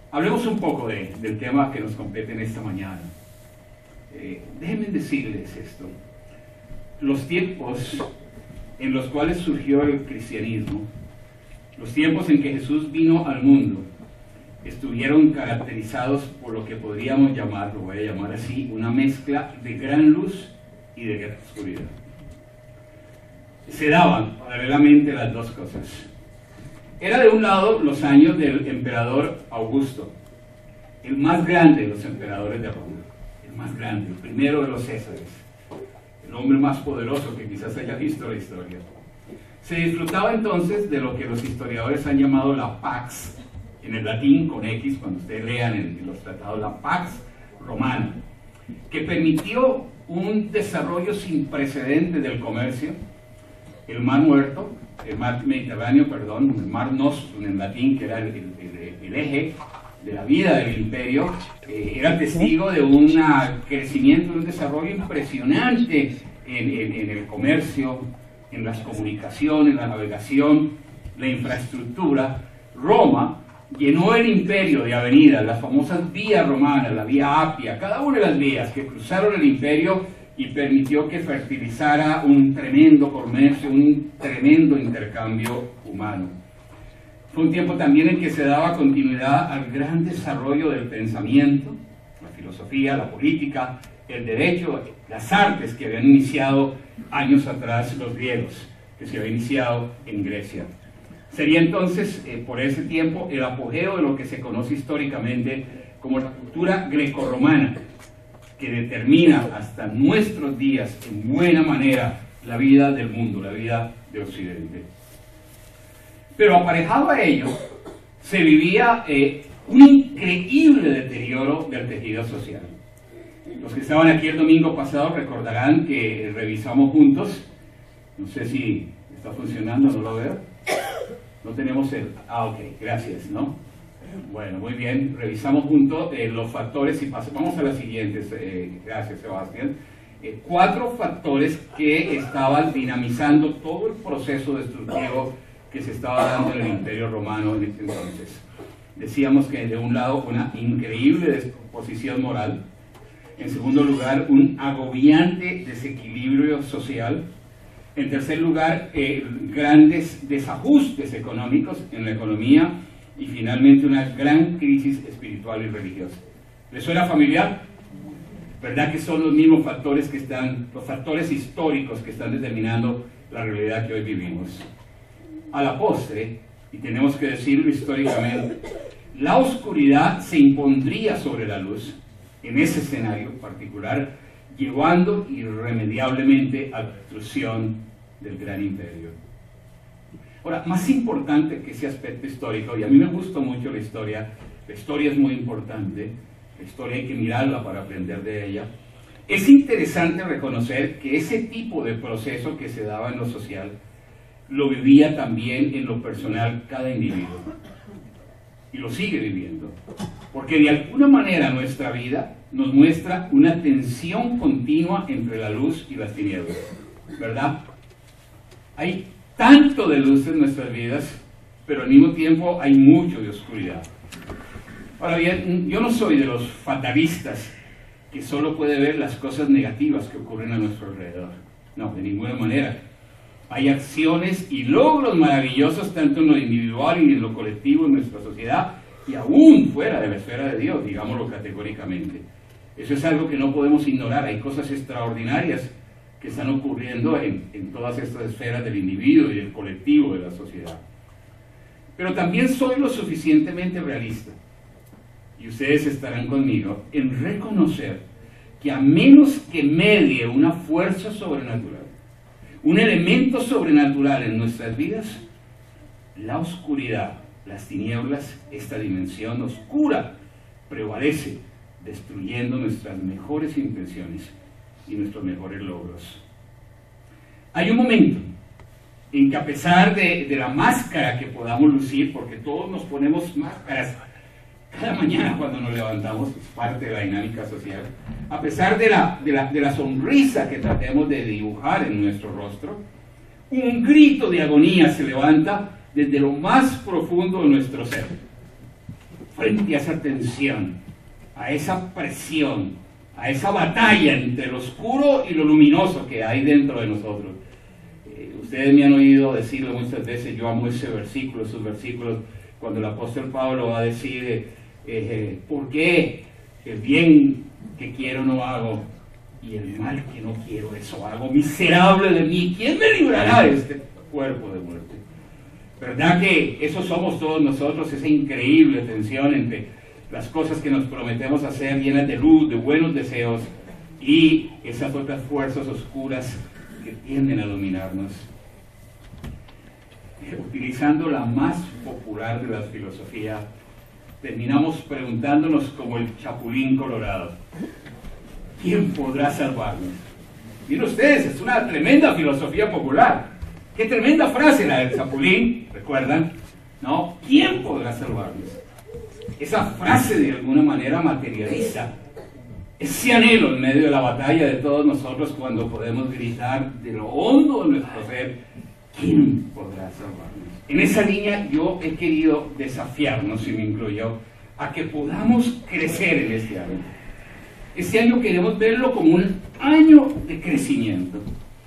Hablemos un poco del tema que nos compete en esta mañana. Déjenme decirles esto. Los tiempos en los cuales surgió el cristianismo, los tiempos en que Jesús vino al mundo, estuvieron caracterizados por lo que podríamos llamar, lo voy a llamar así, una mezcla de gran luz y de gran oscuridad. Se daban paralelamente las dos cosas. Era de un lado los años del emperador Augusto, el más grande de los emperadores de Roma, el más grande, el primero de los Césares, el hombre más poderoso que quizás haya visto la historia. Se disfrutaba entonces de lo que los historiadores han llamado la Pax, en el latín con X, cuando ustedes lean en los tratados, la Pax Romana, que permitió un desarrollo sin precedentes del comercio. El mar muerto, el mar Mediterráneo, perdón, el mar Nostrum en latín, que era el eje de la vida del imperio, era testigo de un crecimiento, de un desarrollo impresionante en el comercio, en las comunicaciones, en la navegación, la infraestructura. Roma llenó el imperio de avenidas, las famosas vías romanas, la vía Apia, cada una de las vías que cruzaron el imperio y permitió que fertilizara un tremendo comercio, un tremendo intercambio humano. Fue un tiempo también en que se daba continuidad al gran desarrollo del pensamiento, la filosofía, la política, el derecho, las artes que habían iniciado años atrás los griegos, que se había iniciado en Grecia. Sería entonces, por ese tiempo, el apogeo de lo que se conoce históricamente como la cultura grecorromana, que determina hasta nuestros días, en buena manera, la vida del mundo, la vida de Occidente. Pero aparejado a ello, se vivía un increíble deterioro del tejido social. Los que estaban aquí el domingo pasado recordarán que revisamos juntos, no sé si está funcionando, no lo veo, no tenemos el... ok, gracias, ¿no? Bueno, muy bien, revisamos juntos los factores y vamos a las siguientes, gracias Sebastián. 4 factores que estaban dinamizando todo el proceso destructivo que se estaba dando en el Imperio Romano en ese entonces. Decíamos que de un lado una increíble descomposición moral, en segundo lugar un agobiante desequilibrio social, en tercer lugar grandes desajustes económicos en la economía, y finalmente una gran crisis espiritual y religiosa. ¿Les suena familiar? ¿Verdad que son los mismos factores que están, los factores históricos que están determinando la realidad que hoy vivimos? A la postre, y tenemos que decirlo históricamente, la oscuridad se impondría sobre la luz en ese escenario particular, llevando irremediablemente a la destrucción del gran imperio. Ahora, más importante que ese aspecto histórico, y a mí me gusta mucho la historia es muy importante, la historia hay que mirarla para aprender de ella, es interesante reconocer que ese tipo de proceso que se daba en lo social, lo vivía también en lo personal cada individuo, y lo sigue viviendo, porque de alguna manera nuestra vida nos muestra una tensión continua entre la luz y las tinieblas, ¿verdad? Hay tanto de luz en nuestras vidas, pero al mismo tiempo hay mucho de oscuridad. Ahora bien, yo no soy de los fatalistas que solo puede ver las cosas negativas que ocurren a nuestro alrededor. No, de ninguna manera. Hay acciones y logros maravillosos tanto en lo individual y en lo colectivo en nuestra sociedad y aún fuera de la esfera de Dios, digámoslo categóricamente. Eso es algo que no podemos ignorar. Hay cosas extraordinarias que están ocurriendo en todas estas esferas del individuo y del colectivo de la sociedad. Pero también soy lo suficientemente realista, y ustedes estarán conmigo, en reconocer que a menos que medie una fuerza sobrenatural, un elemento sobrenatural en nuestras vidas, la oscuridad, las tinieblas, esta dimensión oscura, prevalece, destruyendo nuestras mejores intenciones y nuestros mejores logros. Hay un momento en que, a pesar de la máscara que podamos lucir, porque todos nos ponemos máscaras cada mañana cuando nos levantamos, es parte de la dinámica social, a pesar de la sonrisa que tratemos de dibujar en nuestro rostro, un grito de agonía se levanta desde lo más profundo de nuestro ser. frente a esa tensión, a esa presión, a esa batalla entre lo oscuro y lo luminoso que hay dentro de nosotros. Ustedes me han oído decirlo muchas veces, yo amo ese versículo, esos versículos, cuando el apóstol Pablo va a decir, ¿por qué el bien que quiero no hago y el mal que no quiero eso hago? Miserable de mí, ¿quién me librará de este cuerpo de muerte? ¿Verdad que eso somos todos nosotros, esa increíble tensión entre las cosas que nos prometemos hacer llenas de luz, de buenos deseos, y esas otras fuerzas oscuras que tienden a dominarnos? Utilizando la más popular de las filosofías, terminamos preguntándonos como el chapulín colorado: ¿quién podrá salvarnos? Miren ustedes, es una tremenda filosofía popular. Qué tremenda frase la del chapulín, ¿recuerdan? ¿No? ¿Quién podrá salvarnos? Esa frase de alguna manera materializa ese anhelo en medio de la batalla de todos nosotros, cuando podemos gritar de lo hondo de nuestro ser: ¿quién podrá salvarnos? En esa línea yo he querido desafiarnos, y me incluyo, a que podamos crecer en este año. Este año queremos verlo como un año de crecimiento.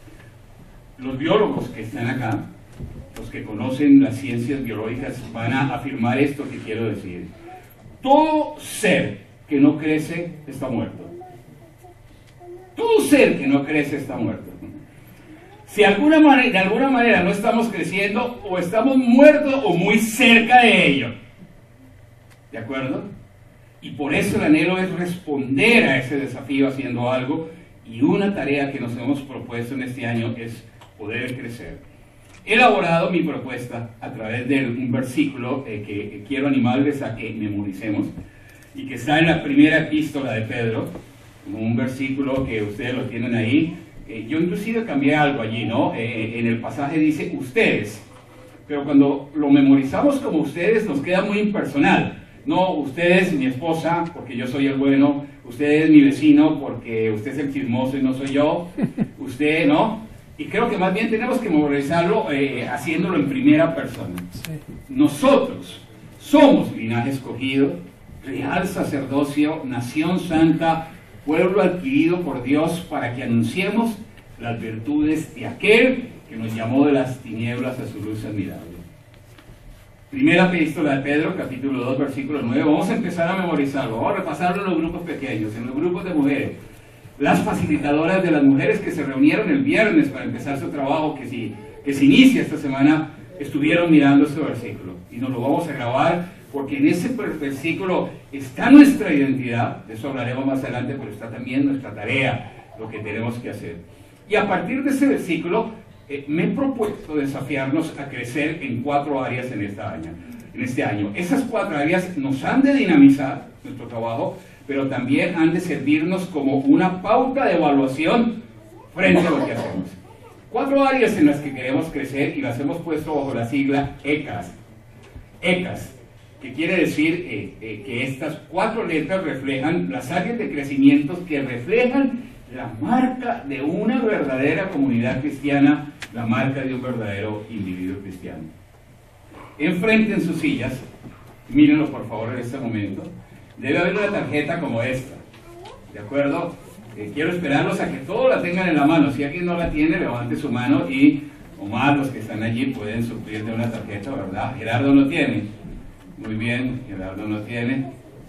Los biólogos que están acá, los que conocen las ciencias biológicas, van a afirmar esto que quiero decir: todo ser que no crece está muerto. Todo ser que no crece está muerto. Si de alguna manera no estamos creciendo, o estamos muertos o muy cerca de ello. ¿De acuerdo? Y por eso el anhelo es responder a ese desafío haciendo algo, y una tarea que nos hemos propuesto en este año es poder crecer. He elaborado mi propuesta a través de un versículo que quiero animarles a que memoricemos, y que está en la primera epístola de Pedro, un versículo que ustedes lo tienen ahí. Yo inclusive cambié algo allí, ¿no? En el pasaje dice ustedes, pero cuando lo memorizamos como ustedes nos queda muy impersonal. No, ustedes, mi esposa, porque yo soy el bueno; usted es mi vecino, porque usted es el chismoso y no soy yo; usted, ¿no? Y creo que más bien tenemos que memorizarlo haciéndolo en primera persona. Nosotros somos linaje escogido, real sacerdocio, nación santa, pueblo adquirido por Dios, para que anunciemos las virtudes de aquel que nos llamó de las tinieblas a su luz admirable. Primera epístola de Pedro, capítulo 2, versículo 9. Vamos a empezar a memorizarlo, vamos a repasarlo en los grupos pequeños, en los grupos de mujeres. Las facilitadoras de las mujeres que se reunieron el viernes para empezar su trabajo, que se inicia esta semana, estuvieron mirando este versículo, y nos lo vamos a grabar, porque en ese versículo está nuestra identidad. De eso hablaremos más adelante, pero está también nuestra tarea, lo que tenemos que hacer. Y a partir de ese versículo me he propuesto desafiarnos a crecer en 4 áreas en este año. Esas 4 áreas nos han de dinamizar nuestro trabajo, pero también han de servirnos como una pauta de evaluación frente a lo que hacemos. 4 áreas en las que queremos crecer, y las hemos puesto bajo la sigla ECAS. ECAS, que quiere decir que estas 4 letras reflejan las áreas de crecimiento que reflejan la marca de una verdadera comunidad cristiana, la marca de un verdadero individuo cristiano. Enfrente en sus sillas, mírenlo por favor en este momento, debe haber una tarjeta como esta, ¿de acuerdo? Quiero esperarlos a que todos la tengan en la mano. Si alguien no la tiene, levante su mano, y Omar, los que están allí pueden suplir de una tarjeta, ¿verdad? Gerardo no tiene. Muy bien, Gerardo no tiene.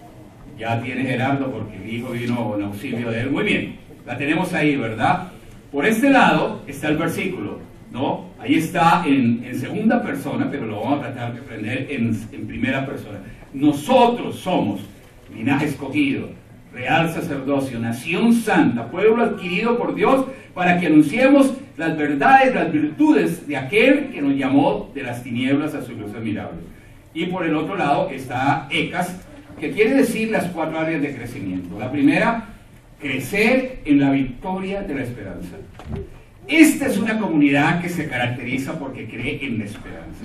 Ya tiene Gerardo, porque el hijo vino en auxilio de él. Muy bien, la tenemos ahí, ¿verdad? Por este lado está el versículo, ¿no? Ahí está en segunda persona, pero lo vamos a tratar de aprender en primera persona. Nosotros somos linaje escogido, real sacerdocio, nación santa, pueblo adquirido por Dios, para que anunciemos las verdades, las virtudes de aquel que nos llamó de las tinieblas a su luz admirable. Y por el otro lado está ECAS, que quiere decir las 4 áreas de crecimiento. La primera, crecer en la victoria de la esperanza. Esta es una comunidad que se caracteriza porque cree en la esperanza.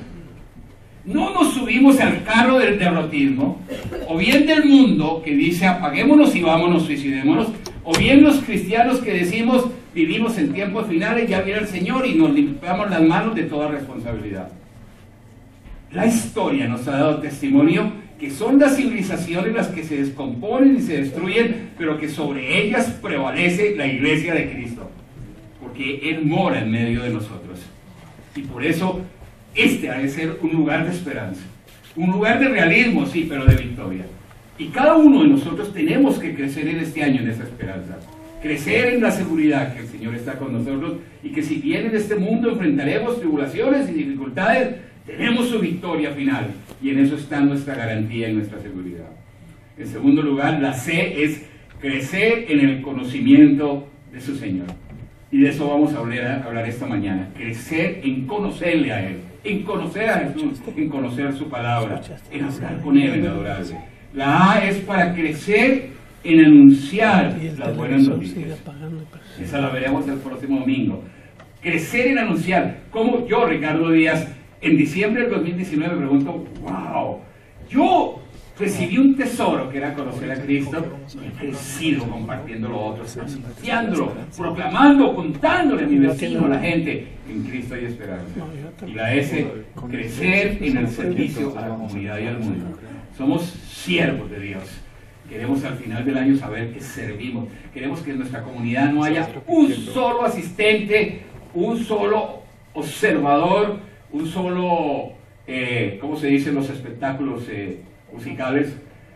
No nos subimos al carro del derrotismo, o bien del mundo que dice apaguémonos y vámonos, suicidémonos, o bien los cristianos que decimos vivimos en tiempos finales, ya viene el Señor, y nos limpiamos las manos de toda responsabilidad. La historia nos ha dado testimonio que son las civilizaciones las que se descomponen y se destruyen, pero que sobre ellas prevalece la iglesia de Cristo, porque Él mora en medio de nosotros. Y por eso este ha de ser un lugar de esperanza, un lugar de realismo, sí, pero de victoria. Y cada uno de nosotros tenemos que crecer en este año en esa esperanza, crecer en la seguridad que el Señor está con nosotros y que si bien en este mundo enfrentaremos tribulaciones y dificultades, tenemos su victoria final, y en eso está nuestra garantía y nuestra seguridad. En segundo lugar, la C es crecer en el conocimiento de su Señor. Y de eso vamos a hablar esta mañana. Crecer en conocerle a Él, en conocer a Jesús, en conocer su palabra, en estar con Él, en adorarle. La A es para crecer en anunciar las buenas noticias. Esa la veremos el próximo domingo. Crecer en anunciar. Como yo, Ricardo Díaz, en diciembre del 2019 me pregunto, wow, yo recibí un tesoro que era conocer a Cristo, y he crecido compartiéndolo a otros, anunciándolo, proclamando, contándole a mi vecino, a la gente, en Cristo hay esperanza. Y la S, crecer en el servicio a la comunidad y al mundo. Somos siervos de Dios. Queremos al final del año saber que servimos. Queremos que en nuestra comunidad no haya un solo asistente, un solo observador, un solo, ¿cómo se dice en los espectáculos musicales?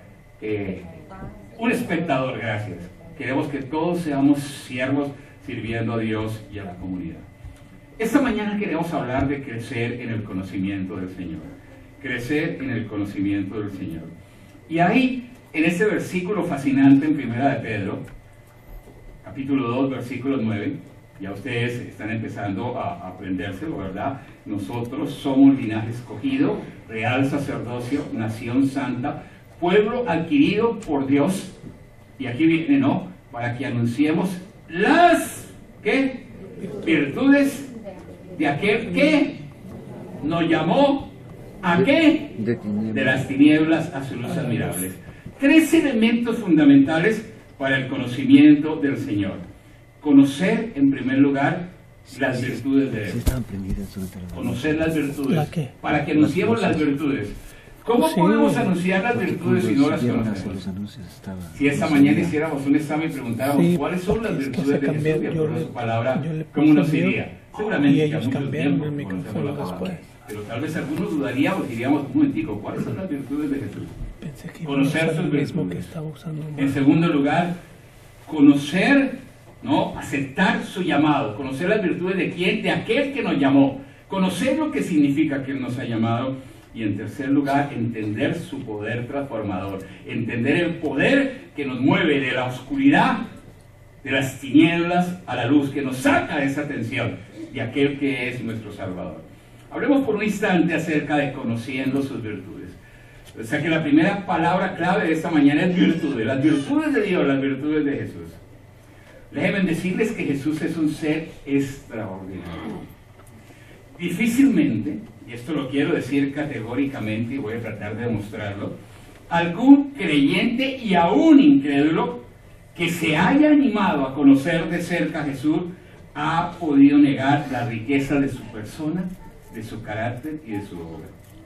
Un espectador, gracias. Queremos que todos seamos siervos sirviendo a Dios y a la comunidad. Esta mañana queremos hablar de crecer en el conocimiento del Señor. Crecer en el conocimiento del Señor. Y ahí, en este versículo fascinante en Primera de Pedro, capítulo 2, versículo 9, ya ustedes están empezando a aprendérselo, ¿verdad? Nosotros somos linaje escogido, real sacerdocio, nación santa, pueblo adquirido por Dios, y aquí viene, ¿no? Para que anunciemos las, ¿qué? Virtudes de aquel que nos llamó, ¿a qué? De las tinieblas a su luz admirable. 3 elementos fundamentales para el conocimiento del Señor. Conocer, en primer lugar, las virtudes de Él. Conocer las virtudes. Para que anunciemos las virtudes. ¿Cómo podemos anunciar las virtudes si no las conocemos? Si esta mañana hiciéramos un examen y preguntáramos cuáles son las virtudes de Jesús, de acuerdo a su palabra, ¿cómo nos iría? Seguramente que a mucho tiempo conocemos la palabra. Pero tal vez algunos dudaríamos y diríamos, un momentico, ¿cuáles son las virtudes de Jesús? Conocer sus virtudes. En segundo lugar, conocer, ¿no? Aceptar su llamado, conocer las virtudes de quién, de aquel que nos llamó, conocer lo que significa que Él nos ha llamado. Y en tercer lugar, entender su poder transformador, entender el poder que nos mueve de la oscuridad, de las tinieblas a la luz, que nos saca de esa tensión, de aquel que es nuestro Salvador. Hablemos por un instante acerca de conociendo sus virtudes. O sea que la primera palabra clave de esta mañana es virtudes, las virtudes de Dios, las virtudes de Jesús. Déjenme decirles que Jesús es un ser extraordinario. Difícilmente, y esto lo quiero decir categóricamente y voy a tratar de demostrarlo, algún creyente y aún incrédulo que se haya animado a conocer de cerca a Jesús ha podido negar la riqueza de su persona, de su carácter y de su obra.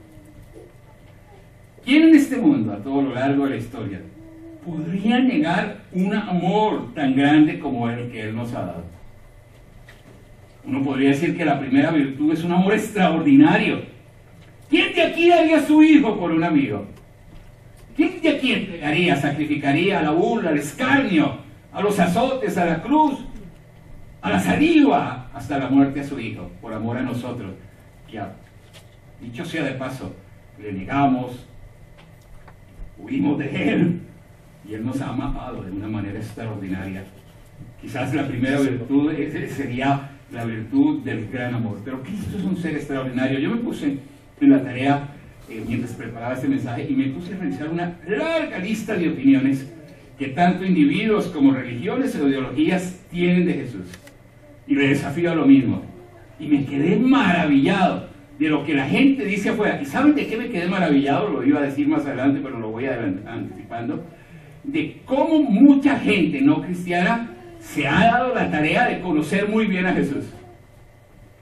¿Quién en este mundo, a todo lo largo de la historia, podría negar un amor tan grande como el que Él nos ha dado? Uno podría decir que la primera virtud es un amor extraordinario. ¿Quién de aquí daría a su hijo por un amigo? ¿Quién de aquí entregaría, sacrificaría a la burla, al escarnio, a los azotes, a la cruz, a la saliva, hasta la muerte a su hijo, por amor a nosotros? Que, dicho sea de paso, le negamos, huimos de Él, y Él nos ha amado de una manera extraordinaria. Quizás la primera virtud sería la virtud del gran amor. Pero Cristo es un ser extraordinario. Yo me puse en la tarea, mientras preparaba este mensaje, y me puse a revisar una larga lista de opiniones que tanto individuos como religiones o ideologías tienen de Jesús. Y le desafío a lo mismo. Y me quedé maravillado de lo que la gente dice afuera. ¿Y saben de qué me quedé maravillado? Lo iba a decir más adelante, pero lo voy anticipando. De cómo mucha gente no cristiana se ha dado la tarea de conocer muy bien a Jesús.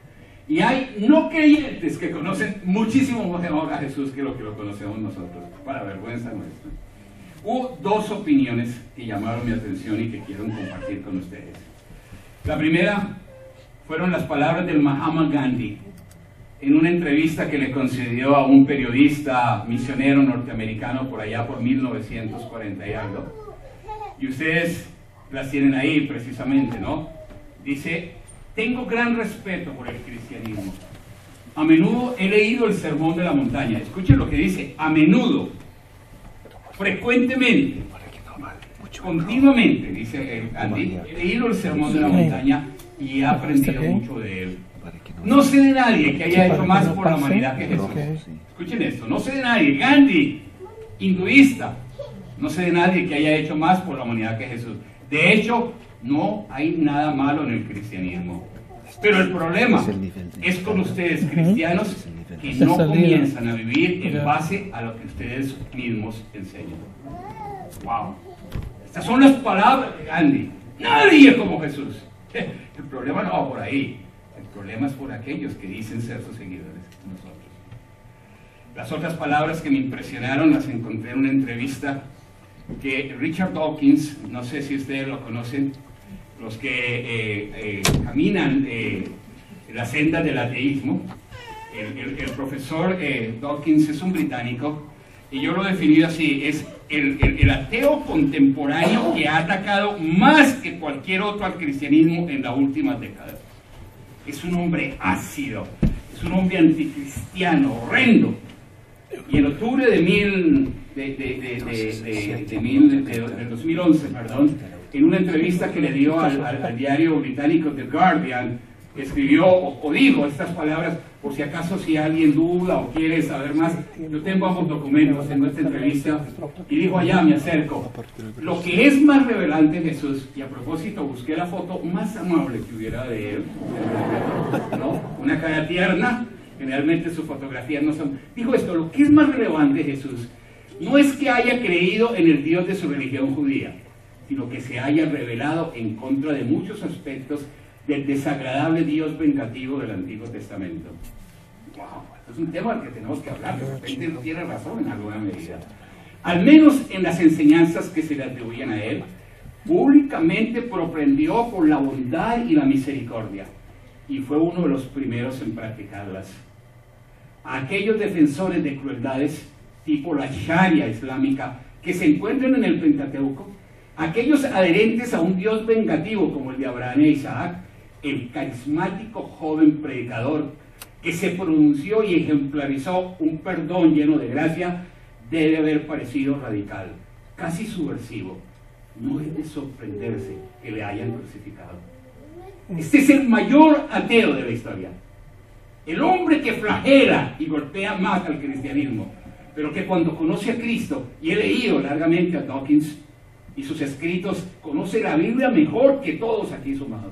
Y hay no creyentes que conocen muchísimo mejor a Jesús que lo conocemos nosotros, para vergüenza nuestra. Hubo dos opiniones que llamaron mi atención y que quiero compartir con ustedes. La primera fueron las palabras del Mahatma Gandhi en una entrevista que le concedió a un periodista misionero norteamericano por allá por 1940 y algo. Y ustedes las tienen ahí precisamente, ¿no? Dice: tengo gran respeto por el cristianismo. A menudo he leído el Sermón de la Montaña. Escuchen lo que dice: a menudo, frecuentemente, continuamente, dice Gandhi, he leído el Sermón de la Montaña y he aprendido mucho de él. No sé de nadie que haya hecho más por la humanidad que Jesús. Escuchen esto: no sé de nadie. Gandhi, hinduista, no sé de nadie que haya hecho más por la humanidad que Jesús. De hecho, no hay nada malo en el cristianismo. Pero el problema es con ustedes, cristianos, que no comienzan a vivir en base a lo que ustedes mismos enseñan. ¡Wow! Estas son las palabras de Gandhi. Nadie es como Jesús. El problema no va por ahí. El problema es por aquellos que dicen ser sus seguidores, nosotros. Las otras palabras que me impresionaron las encontré en una entrevista que Richard Dawkins, no sé si ustedes lo conocen, los que caminan la senda del ateísmo. El profesor Dawkins es un británico, y yo lo he definido así: es el ateo contemporáneo que ha atacado más que cualquier otro al cristianismo en las últimas décadas. Es un hombre ácido, es un hombre anticristiano, horrendo. Y en octubre de 2011, en una entrevista que le dio al diario británico The Guardian, escribió o dijo estas palabras, por si acaso si alguien duda o quiere saber más. Yo tengo ambos documentos, tengo esta entrevista, y dijo allá, me acerco: lo que es más revelante de Jesús, y a propósito busqué la foto más amable que hubiera de él, ¿no? Una cara tierna, generalmente sus fotografías no son. Dijo esto: lo que es más relevante de Jesús no es que haya creído en el Dios de su religión judía, sino que se haya revelado en contra de muchos aspectos del desagradable Dios vengativo del Antiguo Testamento. ¡Wow! Es un tema al que tenemos que hablar. De repente él tiene razón en alguna medida. Al menos en las enseñanzas que se le atribuyen a él, públicamente proprendió por la bondad y la misericordia, y fue uno de los primeros en practicarlas. A aquellos defensores de crueldades, tipo la Sharia islámica, que se encuentran en el Pentateuco, aquellos adherentes a un Dios vengativo como el de Abraham e Isaac, el carismático joven predicador que se pronunció y ejemplarizó un perdón lleno de gracia, debe haber parecido radical, casi subversivo. No es de sorprenderse que le hayan crucificado. Este es el mayor ateo de la historia, el hombre que flagela y golpea más al cristianismo, pero que cuando conoce a Cristo, y he leído largamente a Dawkins y sus escritos, conoce la Biblia mejor que todos aquí sumados,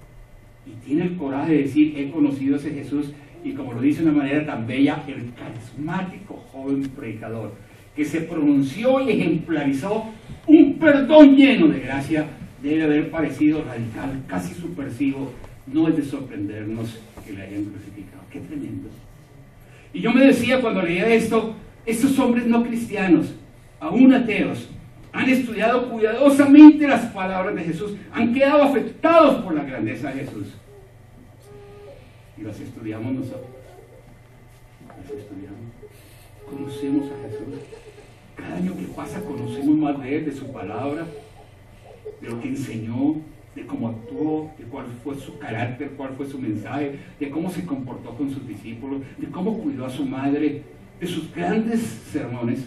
y tiene el coraje de decir: he conocido a ese Jesús, y como lo dice de una manera tan bella, el carismático joven predicador que se pronunció y ejemplarizó un perdón lleno de gracia, debe haber parecido radical, casi subversivo. No es de sorprendernos que le hayan crucificado. ¡Qué tremendo! Y yo me decía cuando leía esto: estos hombres no cristianos, aún ateos, han estudiado cuidadosamente las palabras de Jesús, han quedado afectados por la grandeza de Jesús. Y las estudiamos nosotros. Las estudiamos. Conocemos a Jesús. Cada año que pasa conocemos más de él, de su palabra, de lo que enseñó, de cómo actuó, de cuál fue su carácter, cuál fue su mensaje, de cómo se comportó con sus discípulos, de cómo cuidó a su madre, de sus grandes sermones.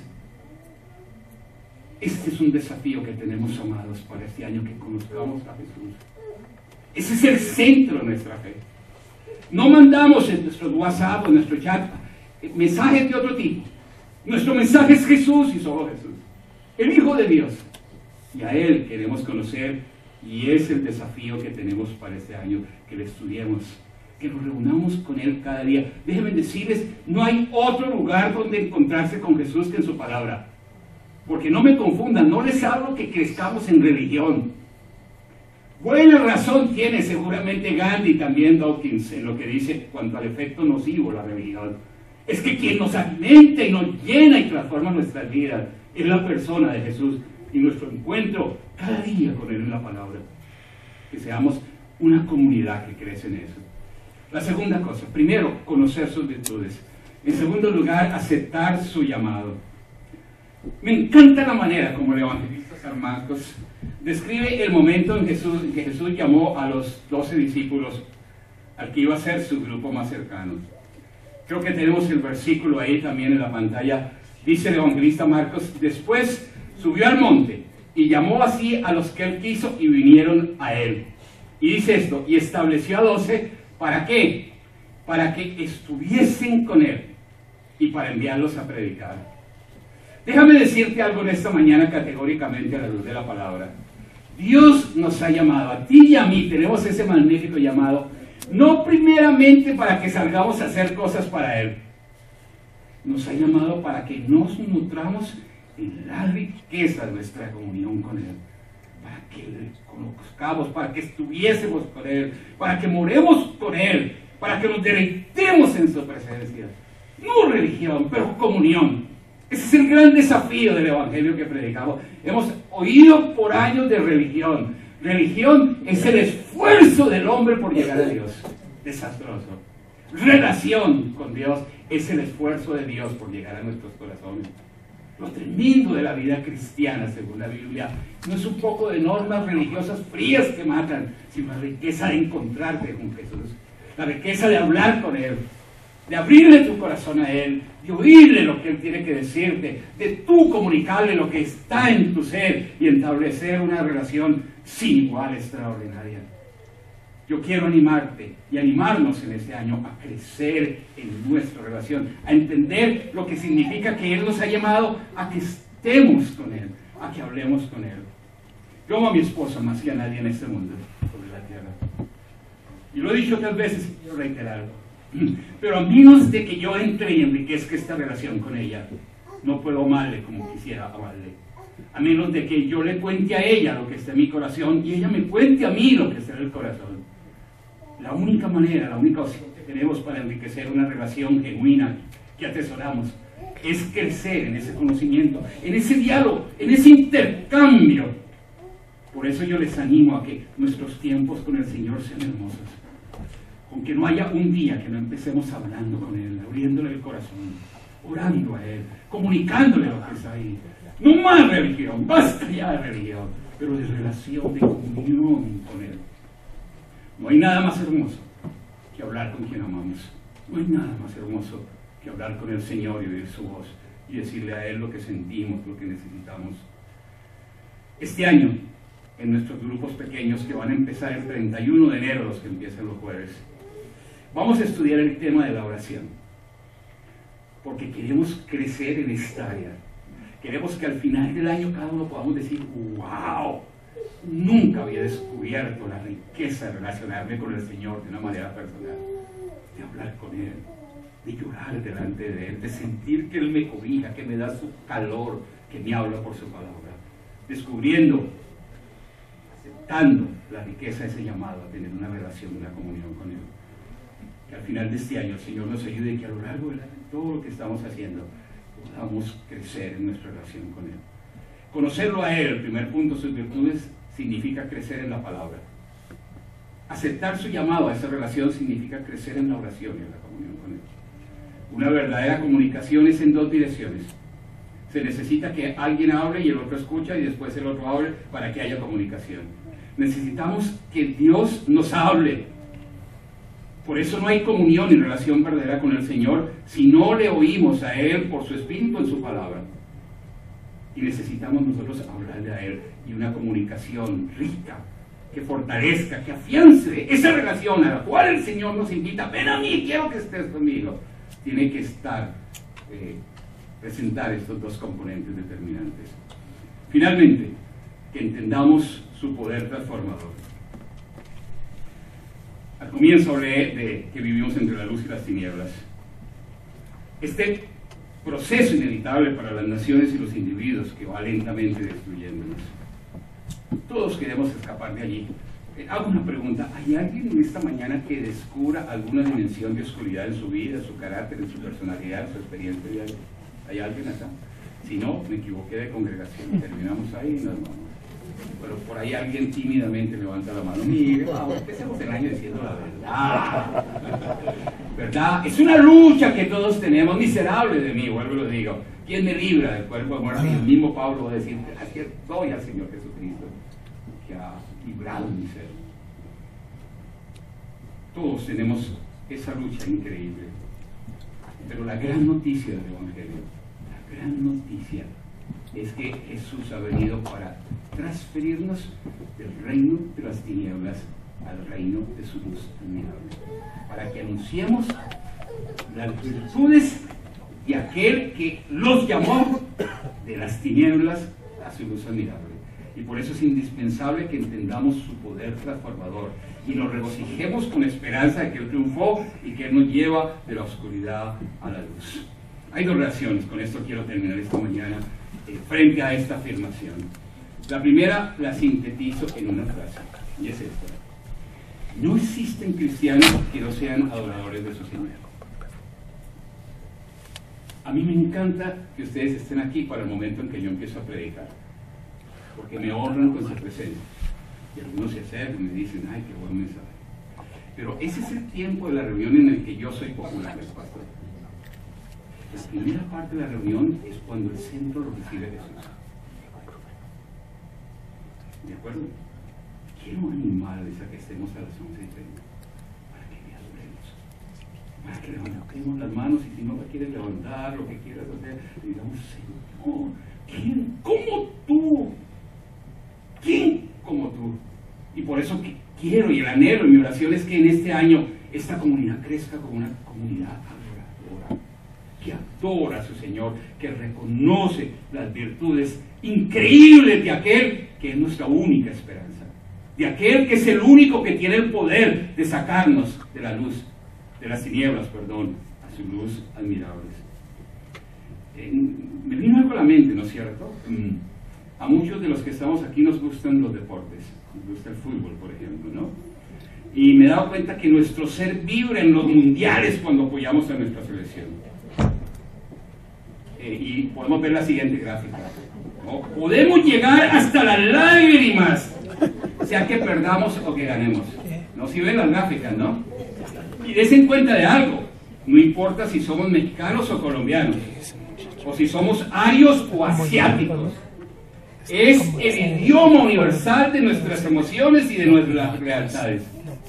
Este es un desafío que tenemos, amados, para este año, que conozcamos a Jesús. Ese es el centro de nuestra fe. No mandamos en nuestros WhatsApp o en nuestro chat mensajes de otro tipo. Nuestro mensaje es Jesús y solo Jesús, el Hijo de Dios. Y a Él queremos conocer, y es el desafío que tenemos para este año, que lo estudiemos, que nos reunamos con Él cada día. Déjenme decirles, no hay otro lugar donde encontrarse con Jesús que en su palabra. Porque no me confundan, no les hablo que crezcamos en religión. Buena razón tiene seguramente Gandhi, también Dawkins, en lo que dice cuanto al efecto nocivo de la religión. Es que quien nos alimenta y nos llena y transforma nuestras vidas es la persona de Jesús y nuestro encuentro cada día con Él en la palabra. Que seamos una comunidad que crece en eso. La segunda cosa, primero, conocer sus virtudes. En segundo lugar, aceptar su llamado. Me encanta la manera como el evangelista San Marcos describe el momento en que Jesús llamó a los 12 discípulos al que iba a ser su grupo más cercano. Creo que tenemos el versículo ahí también en la pantalla. Dice el evangelista Marcos: después subió al monte y llamó así a los que él quiso y vinieron a él. Y dice esto: y estableció a 12, ¿para qué? Para que estuviesen con él y para enviarlos a predicar. Déjame decirte algo en esta mañana categóricamente a la luz de la palabra. Dios nos ha llamado, a ti y a mí tenemos ese magnífico llamado, no primeramente para que salgamos a hacer cosas para Él. Nos ha llamado para que nos nutramos en la riqueza de nuestra comunión con Él, para que le conozcamos, para que estuviésemos con Él, para que moremos con Él, para que nos deleitemos en su presencia. No religión, pero comunión. Ese es el gran desafío del evangelio que predicamos. Hemos oído por años de religión. Religión es el esfuerzo del hombre por llegar a Dios. Desastroso. Relación con Dios es el esfuerzo de Dios por llegar a nuestros corazones. Lo tremendo de la vida cristiana, según la Biblia, no es un poco de normas religiosas frías que matan, sino la riqueza de encontrarte con Jesús, la riqueza de hablar con Él, de abrirle tu corazón a Él, de oírle lo que Él tiene que decirte, de tú comunicarle lo que está en tu ser y establecer una relación sin igual extraordinaria. Yo quiero animarte y animarnos en este año a crecer en nuestra relación, a entender lo que significa que Él nos ha llamado a que estemos con Él, a que hablemos con Él. Yo amo a mi esposa más que a nadie en este mundo, sobre la tierra. Y lo he dicho otras veces y quiero reiterarlo. Pero a menos de que yo entre y enriquezca esta relación con ella, no puedo amarle como quisiera amarle. A menos de que yo le cuente a ella lo que está en mi corazón y ella me cuente a mí lo que está en el corazón. La única manera, la única opción que tenemos para enriquecer una relación genuina que atesoramos es crecer en ese conocimiento, en ese diálogo, en ese intercambio. Por eso yo les animo a que nuestros tiempos con el Señor sean hermosos. Aunque no haya un día que no empecemos hablando con Él, abriéndole el corazón, orando a Él, comunicándole lo que está ahí. No más religión, basta ya de religión, pero de relación, de comunión con Él. No hay nada más hermoso que hablar con quien amamos. No hay nada más hermoso que hablar con el Señor y oír su voz y decirle a Él lo que sentimos, lo que necesitamos. Este año, en nuestros grupos pequeños que van a empezar el 31 de enero, los que empiezan los jueves, vamos a estudiar el tema de la oración, porque queremos crecer en esta área. Queremos que al final del año cada uno podamos decir: ¡wow! Nunca había descubierto la riqueza de relacionarme con el Señor de una manera personal, de hablar con Él, de llorar delante de Él, de sentir que Él me cobija, que me da su calor, que me habla por su palabra, descubriendo, aceptando la riqueza de ese llamado a tener una relación, una comunión con Él. Que al final de este año el Señor nos ayude y que a lo largo de todo lo que estamos haciendo podamos crecer en nuestra relación con Él. Conocerlo a Él, el primer punto, sus virtudes, significa crecer en la palabra. Aceptar su llamado a esa relación significa crecer en la oración y en la comunión con Él. Una verdadera comunicación es en dos direcciones. Se necesita que alguien hable y el otro escucha y después el otro hable para que haya comunicación. Necesitamos que Dios nos hable. Por eso no hay comunión y relación verdadera con el Señor si no le oímos a Él por su Espíritu en su palabra. Y necesitamos nosotros hablarle a Él y una comunicación rica, que fortalezca, que afiance esa relación a la cual el Señor nos invita. Ven a mí, quiero que estés conmigo. Tiene que estar, presentar estos dos componentes determinantes. Finalmente, que entendamos su poder transformador. Al comienzo hablé de que vivimos entre la luz y las tinieblas. Este proceso inevitable para las naciones y los individuos que va lentamente destruyéndonos. Todos queremos escapar de allí, Hago una pregunta, ¿hay alguien en esta mañana que descubra alguna dimensión de oscuridad en su vida, en su carácter, en su personalidad, en su experiencia diaria? ¿Hay alguien acá? Si no, me equivoqué de congregación, terminamos ahí y nos vamos. Pero por ahí alguien tímidamente levanta la mano. Mire, vamos, empecemos el año diciendo la verdad. ¿Verdad? Es una lucha que todos tenemos. Miserable de mí, vuelvo y lo digo. ¿Quién me libra del cuerpo de muerte? Y el mismo Pablo va a decir, así doy al Señor Jesucristo, que ha librado mi ser. Todos tenemos esa lucha increíble. Pero la gran noticia del Evangelio, la gran noticia, es que Jesús ha venido para transferirnos del reino de las tinieblas al reino de su luz admirable, para que anunciemos las virtudes de aquel que los llamó de las tinieblas a su luz admirable. Y por eso es indispensable que entendamos su poder transformador y nos regocijemos con esperanza de que Él triunfó y que Él nos lleva de la oscuridad a la luz. Hay dos reacciones, con esto quiero terminar esta mañana, frente a esta afirmación. La primera la sintetizo en una frase, y es esta: no existen cristianos que no sean adoradores de su Señor. A mí me encanta que ustedes estén aquí para el momento en que yo empiezo a predicar, porque me honran con su presencia. Y algunos se acercan y me dicen, ay, qué buen mensaje. Pero ese es el tiempo de la reunión en el que yo soy popular, el pastor. La primera parte de la reunión es cuando el centro lo recibe Jesús. ¿De acuerdo? Quiero animarles a que estemos a las 11:30 para que me adoremos, para que levantemos las manos, y si no la quieres levantar, lo que quieras hacer, digamos, Señor, ¿quién como tú? ¿Quién como tú? Y por eso quiero, y el anhelo y mi oración es que en este año esta comunidad crezca como una comunidad adoradora, que adora a su Señor, que reconoce las virtudes increíbles de aquel que es nuestra única esperanza, de aquel que es el único que tiene el poder de sacarnos de la luz, de las tinieblas, perdón, a su luz admirables. Me vino algo a la mente, ¿no es cierto? A muchos de los que estamos aquí nos gustan los deportes, nos gusta el fútbol, por ejemplo, ¿no? Y me he dado cuenta que nuestro ser vibra en los mundiales cuando apoyamos a nuestra selección. Y podemos ver la siguiente gráfica, ¿no? Podemos llegar hasta las lágrimas, sea que perdamos o que ganemos. ¿No? Si ven las gráficas, ¿no? Y desen cuenta de algo, no importa si somos mexicanos o colombianos, o si somos arios o asiáticos. Es el idioma universal de nuestras emociones y de nuestras lealtades.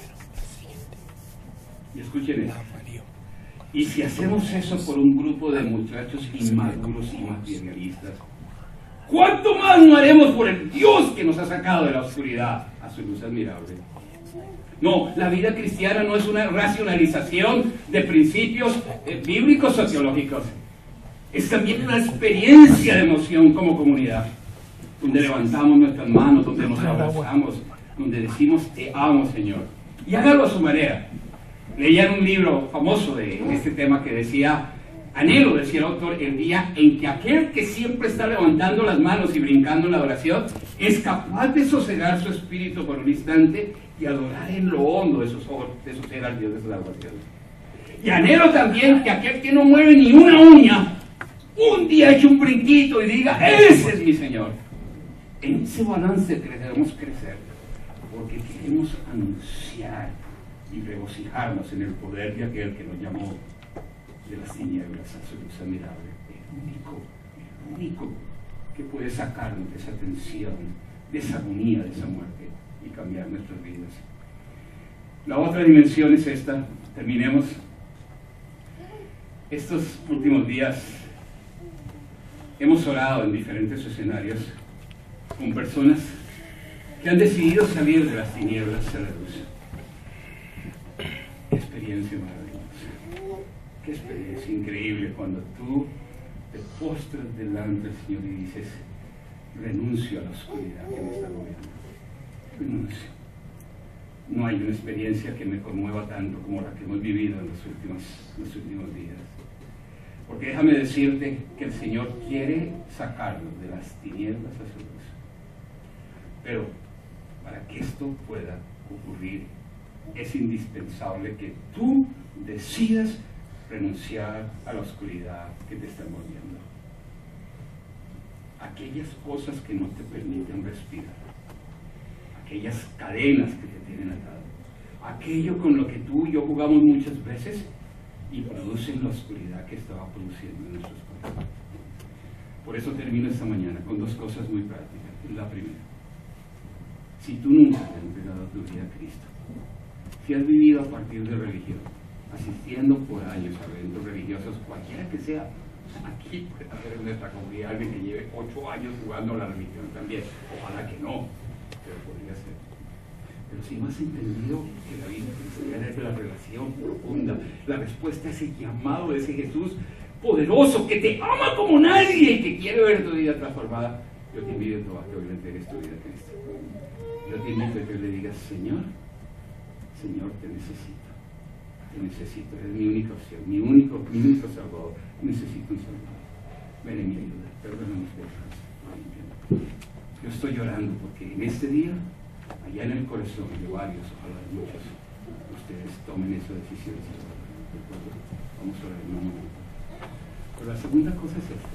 Y escuchen esto. Y si hacemos eso por un grupo de muchachos inmaduros y materialistas, ¿cuánto más no haremos por el Dios que nos ha sacado de la oscuridad a su luz admirable? No, la vida cristiana no es una racionalización de principios bíblicos o teológicos. Es también una experiencia de emoción como comunidad, donde levantamos nuestras manos, donde nos abrazamos, donde decimos te amo, Señor. Y hágalo a su manera. Leían un libro famoso de este tema que decía, anhelo, decía el autor, el día en que aquel que siempre está levantando las manos y brincando en la oración es capaz de sosegar su espíritu por un instante y adorar en lo hondo de sus ojos, de su ser al Dios de su salvación. Y anhelo también que aquel que no mueve ni una uña, un día eche un brinquito y diga, ese es mi Señor. En ese balance debemos crecer, porque queremos anunciar y regocijarnos en el poder de aquel que nos llamó de las tinieblas a su luz admirable, el único que puede sacarnos de esa tensión, de esa agonía, de esa muerte y cambiar nuestras vidas. La otra dimensión es esta, terminemos. Estos últimos días hemos orado en diferentes escenarios con personas que han decidido salir de las tinieblas a la luz. Qué experiencia maravillosa, qué experiencia increíble cuando tú te postras delante del Señor y dices, renuncio a la oscuridad que me está rodeando, renuncio. No hay una experiencia que me conmueva tanto como la que hemos vivido en los últimos días. Porque déjame decirte que el Señor quiere sacarnos de las tinieblas a su luz. Pero para que esto pueda ocurrir, es indispensable que tú decidas renunciar a la oscuridad que te está envolviendo. Aquellas cosas que no te permiten respirar, aquellas cadenas que te tienen atado, aquello con lo que tú y yo jugamos muchas veces y producen la oscuridad que estaba produciendo en nuestros corazones. Por eso termino esta mañana con dos cosas muy prácticas. La primera, si tú nunca te has entregado tu vida a Cristo, si has vivido a partir de religión, asistiendo por años a eventos religiosos, cualquiera que sea, aquí puede haber en nuestra comunidad alguien que lleve 8 años jugando a la religión también, ojalá que no, pero podría ser. Pero si no has entendido que la vida cristiana es la relación profunda, la respuesta a ese llamado de ese Jesús poderoso que te ama como nadie y que quiere ver tu vida transformada, yo te invito a que hoy le entregues tu vida a Cristo. Yo te invito a que le digas, Señor, Señor, te necesito, eres mi única opción, mi único salvador, necesito un salvador. Ven en mi ayuda, perdona mis pecados. Yo estoy llorando porque en este día, allá en el corazón de varios, ojalá de muchos, ustedes tomen esa decisión. Vamos a orar en un momento. Pero la segunda cosa es esta.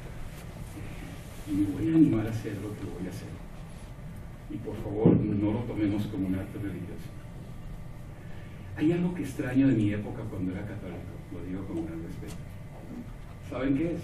Y me voy a animar a hacer lo que voy a hacer. Y por favor, no lo tomemos como un acto religioso. Hay algo que extraño de mi época cuando era católico, lo digo con gran respeto. ¿Saben qué es?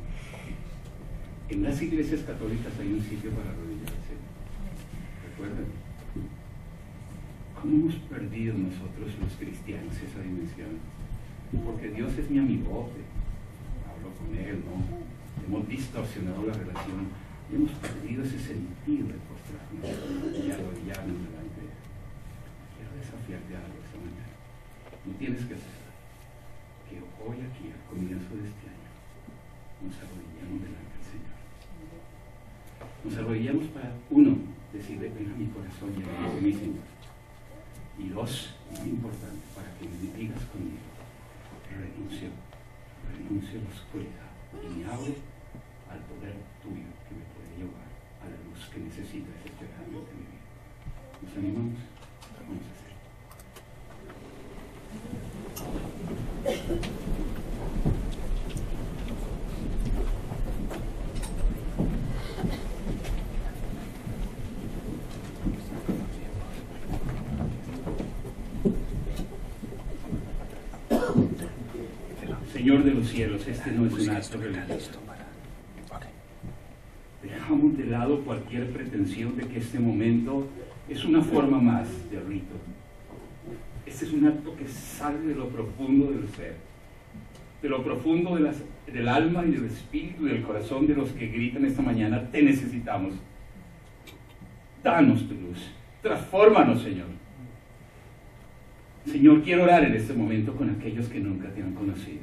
En las iglesias católicas hay un sitio para arrodillarse. ¿Recuerdan? ¿Cómo hemos perdido nosotros los cristianos esa dimensión? Porque Dios es mi amigote. Hablo con Él, ¿no? Hemos distorsionado la relación y hemos perdido ese sentido de postrarnos y arrodillarnos delante de Él. Quiero desafiarte a algo esta mañana. No tienes que hacer que hoy aquí, al comienzo de este año, nos arrodillamos delante del Señor. Nos arrodillamos para, uno, decirle, ven a mi corazón y a mi Señor. Y dos, muy importante, para que me digas conmigo, renuncio a la oscuridad y me abro al poder tuyo que me puede llevar a la luz que necesita desesperadamente mi vida. ¿Nos animamos? Vamos a hacer. Señor de los cielos, este no es un acto religioso. Dejamos de lado cualquier pretensión de que este momento es una forma más de rito. Este es un acto que sale de lo profundo del ser, de lo profundo del alma y del espíritu y del corazón de los que gritan esta mañana, te necesitamos. Danos tu luz, transfórmanos, Señor. Señor, quiero orar en este momento con aquellos que nunca te han conocido.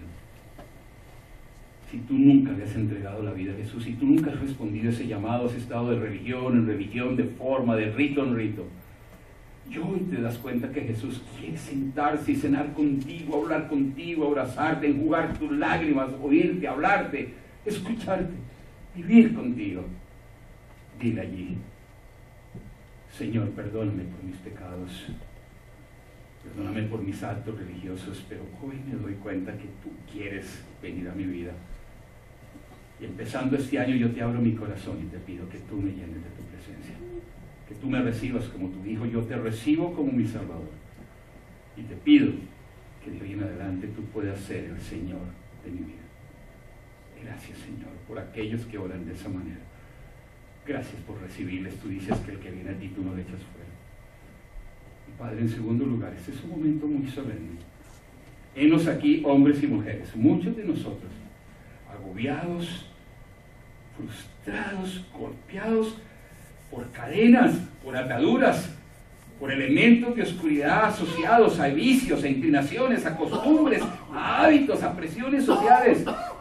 Si tú nunca le has entregado la vida a Jesús, si tú nunca has respondido a ese llamado, a ese estado de religión en religión, de forma, de rito en rito, y hoy te das cuenta que Jesús quiere sentarse y cenar contigo, hablar contigo, abrazarte, enjugar tus lágrimas, oírte, hablarte, escucharte, vivir contigo. Dile allí, Señor, perdóname por mis pecados, perdóname por mis actos religiosos, pero hoy me doy cuenta que tú quieres venir a mi vida. Y empezando este año yo te abro mi corazón y te pido que tú me llenes de tu presencia, que tú me recibas como tu hijo, yo te recibo como mi Salvador. Y te pido que de hoy en adelante tú puedas ser el Señor de mi vida. Gracias, Señor, por aquellos que oran de esa manera. Gracias por recibirles. Tú dices que el que viene a ti tú no le echas fuera. Y Padre, en segundo lugar, este es un momento muy solemne. Henos aquí, hombres y mujeres, muchos de nosotros, agobiados, frustrados, golpeados por cadenas, por ataduras, por elementos de oscuridad asociados a vicios, a inclinaciones, a costumbres, a hábitos, a presiones sociales.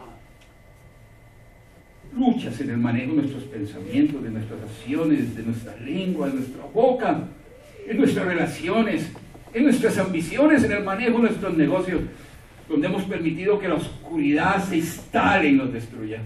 Luchas en el manejo de nuestros pensamientos, de nuestras acciones, de nuestra lengua, de nuestra boca, en nuestras relaciones, en nuestras ambiciones, en el manejo de nuestros negocios, donde hemos permitido que la oscuridad se instale y nos destruya.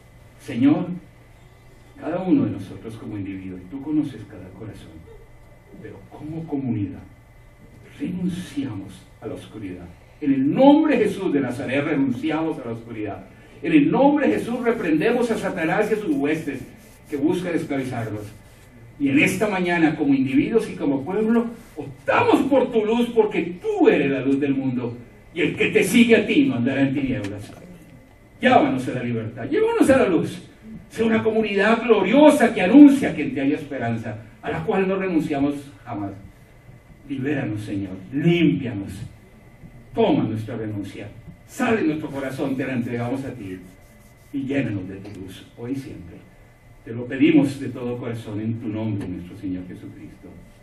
Señor, cada uno de nosotros como individuo, y tú conoces cada corazón, pero como comunidad renunciamos a la oscuridad. En el nombre de Jesús de Nazaret renunciamos a la oscuridad. En el nombre de Jesús reprendemos a Satanás y a sus huestes que buscan esclavizarlos. Y en esta mañana, como individuos y como pueblo, optamos por tu luz porque tú eres la luz del mundo. Y el que te sigue a ti no andará en tinieblas. Llévanos a la libertad, llévanos a la luz. Sea una comunidad gloriosa que anuncia que en ti hay esperanza, a la cual no renunciamos jamás. Libéranos, Señor, límpianos. Toma nuestra renuncia. Sale nuestro corazón, te la entregamos a ti. Y llénanos de tu luz, hoy y siempre. Te lo pedimos de todo corazón en tu nombre, nuestro Señor Jesucristo.